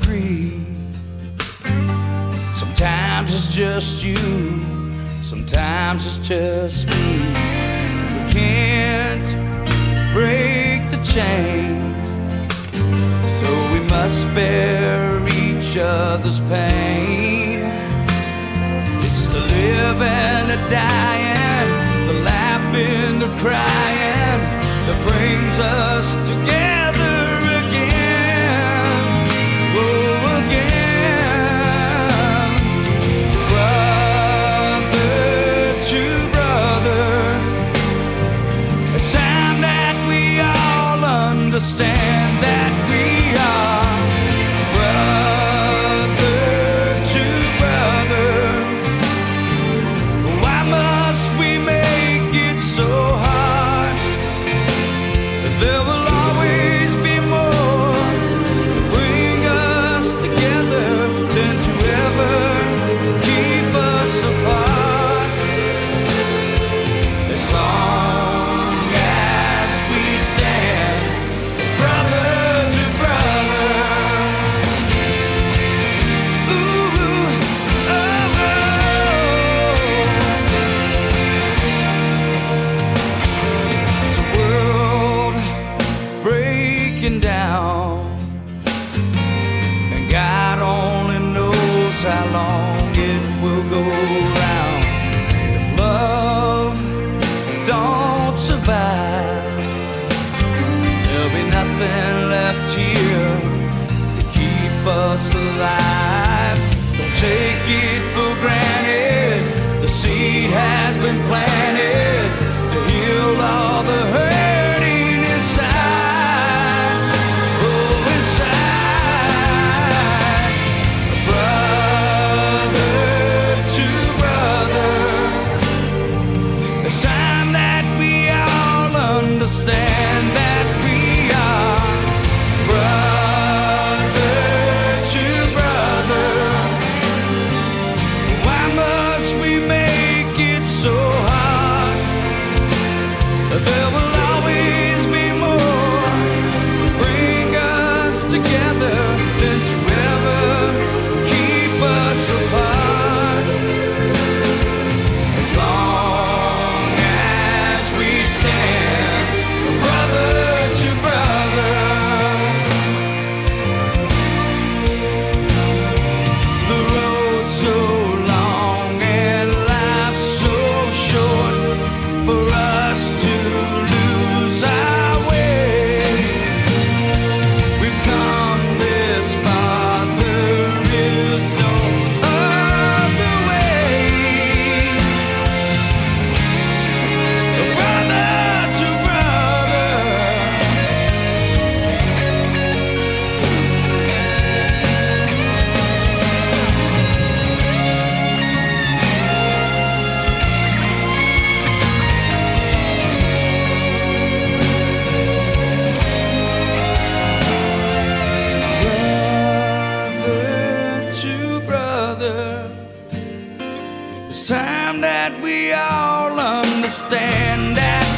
agree. Sometimes it's just you, sometimes it's just me. We can't break the chain, so we must bear each other's pain. It's the living, the dying, the laughing, the crying that brings us together again. Oh, again. Brother to brother, it's time that we all understand that we are brother to brother. Why must we make it so hard? There will always be more to bring us together than to ever keep us apart. As long as we stand brother to brother. Ooh, oh, oh. It's a world breaking down, and God only knows how long it will go round. If love don't survive, there'll be nothing left here to keep us alive. Don't take it for granted, the seed has been planted to heal all the hurting inside. Oh, inside. Brother to brother, it's time that we all understand that we are brother to brother. Why must we make it so hard? There will always be more to bring us together than to ever keep us apart. As long as we stand brother to brother. The road's so long and life's so short for us to lose our way. We've come this far, there is no other way. Brother to brother. Brother to brother, it's time that we all understand that